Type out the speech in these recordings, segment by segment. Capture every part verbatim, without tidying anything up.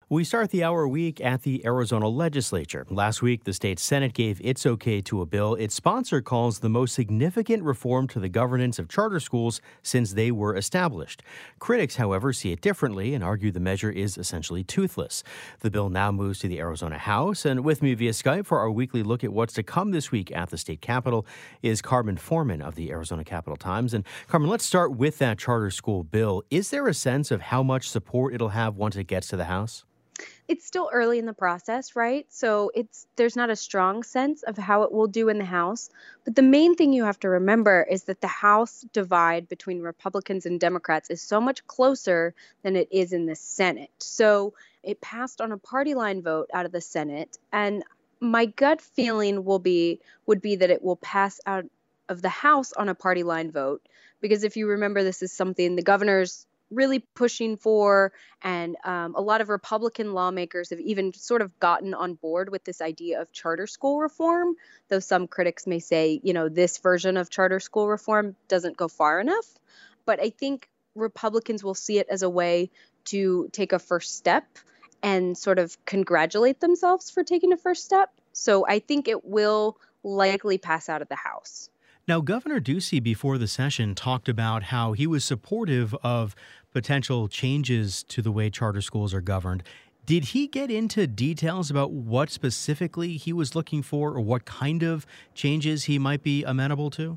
We start the hour week at the Arizona legislature. Last week, the state Senate gave its okay to a bill its sponsor calls the most significant reform to the governance of charter schools since they were established. Critics, however, see it differently and argue the measure is essentially toothless. The bill now moves to the Arizona House, and with me via Skype for our weekly look at what's to come this week at the state capitol is Carmen Foreman of the Arizona Capital Times. And Carmen, let's start with that charter school bill. Is there a sense of how much support it'll have once it gets to the House? It's still early in the process, right? So it's there's not a strong sense of how it will do in the House. But the main thing you have to remember is that the House divide between Republicans and Democrats is so much closer than it is in the Senate. So it passed on a party line vote out of the Senate. And my gut feeling will be would be that it will pass out of the House on a party line vote. Because if you remember, this is something the governor's really pushing for, and um, a lot of Republican lawmakers have even sort of gotten on board with this idea of charter school reform, though some critics may say, you know, this version of charter school reform doesn't go far enough. But I think Republicans will see it as a way to take a first step and sort of congratulate themselves for taking a first step. So I think it will likely pass out of the House. Now, Governor Ducey before the session talked about how he was supportive of potential changes to the way charter schools are governed. Did he get into details about what specifically he was looking for or what kind of changes he might be amenable to?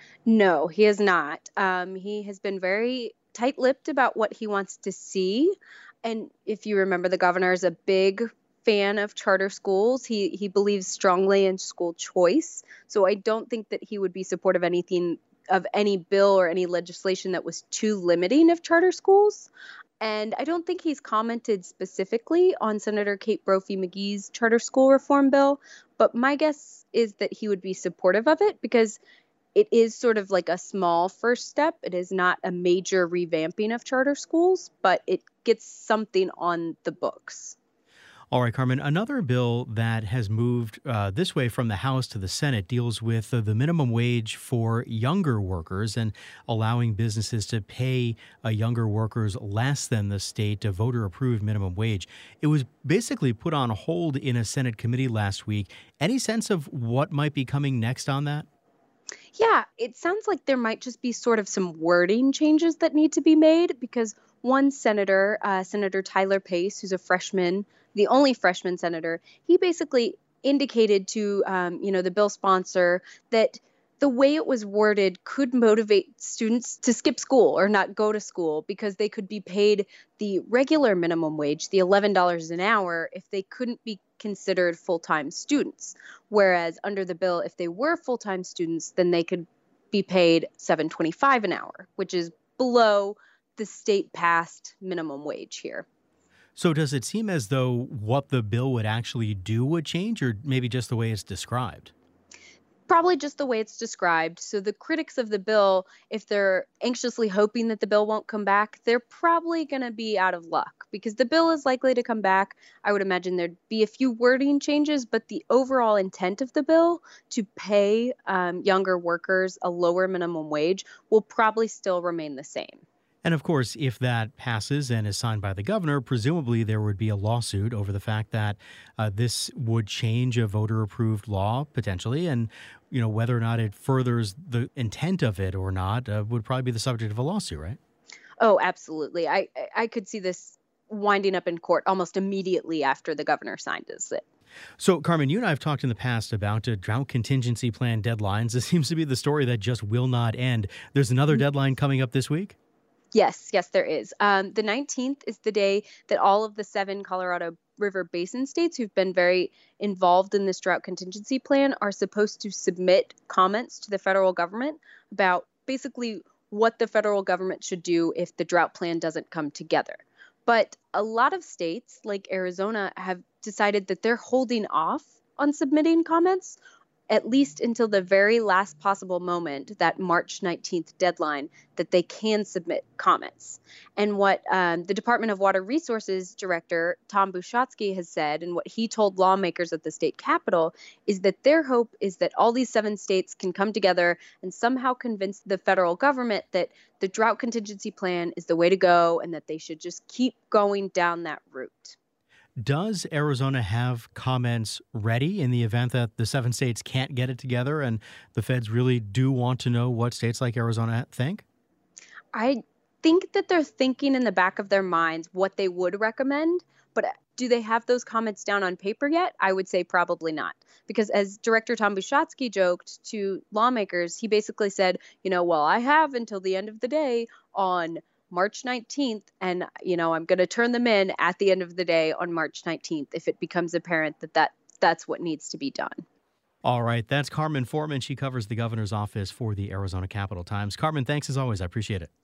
No, he is not. Um, he has been very tight-lipped about what he wants to see. And if you remember, the governor is a big fan of charter schools. He he believes strongly in school choice. So I don't think that he would be supportive of anything of any bill or any legislation that was too limiting of charter schools. And I don't think he's commented specifically on Senator Kate Brophy McGee's charter school reform bill. But my guess is that he would be supportive of it because it is sort of like a small first step. It is not a major revamping of charter schools, but it gets something on the books. All right, Carmen, another bill that has moved uh, this way from the House to the Senate deals with uh, the minimum wage for younger workers and allowing businesses to pay uh, younger workers less than the state uh, voter-approved minimum wage. It was basically put on hold in a Senate committee last week. Any sense of what might be coming next on that? Yeah, it sounds like there might just be sort of some wording changes that need to be made because one senator, uh, Senator Tyler Pace, who's a freshman, the only freshman senator, he basically indicated to, um, you know, the bill sponsor that the way it was worded could motivate students to skip school or not go to school because they could be paid the regular minimum wage, the eleven dollars an hour, if they couldn't be considered full-time students. Whereas under the bill, if they were full-time students, then they could be paid seven dollars and twenty-five cents an hour, which is below the state passed minimum wage here. So does it seem as though what the bill would actually do would change, or maybe just the way it's described? Probably just the way it's described. So the critics of the bill, if they're anxiously hoping that the bill won't come back, they're probably going to be out of luck because the bill is likely to come back. I would imagine there'd be a few wording changes, but the overall intent of the bill to pay um, younger workers a lower minimum wage will probably still remain the same. And of course, if that passes and is signed by the governor, presumably there would be a lawsuit over the fact that uh, this would change a voter-approved law potentially, and you know whether or not it furthers the intent of it or not uh, would probably be the subject of a lawsuit, right? Oh, absolutely. I I could see this winding up in court almost immediately after the governor signed it. So, Carmen, you and I have talked in the past about uh, drought contingency plan deadlines. This seems to be the story that just will not end. There's another deadline coming up this week? Yes, yes, there is. Um, the nineteenth is the day that all of the seven Colorado River Basin states who've been very involved in this drought contingency plan are supposed to submit comments to the federal government about basically what the federal government should do if the drought plan doesn't come together. But a lot of states, like Arizona, have decided that they're holding off on submitting comments at least until the very last possible moment, that March nineteenth deadline, that they can submit comments. And what um, the Department of Water Resources Director, Tom Bushotsky, has said, and what he told lawmakers at the state capitol, is that their hope is that all these seven states can come together and somehow convince the federal government that the drought contingency plan is the way to go and that they should just keep going down that route. Does Arizona have comments ready in the event that the seven states can't get it together and the feds really do want to know what states like Arizona think? I think that they're thinking in the back of their minds what they would recommend, but uh, do they have those comments down on paper yet? I would say probably not. Because as Director Tom Bushatsky joked to lawmakers, he basically said, you know, well, I have until the end of the day on March nineteenth, and, you know, I'm going to turn them in at the end of the day on March nineteenth if it becomes apparent that, that that's what needs to be done. All right. That's Carmen Foreman. She covers the governor's office for the Arizona Capitol Times. Carmen, thanks as always. I appreciate it.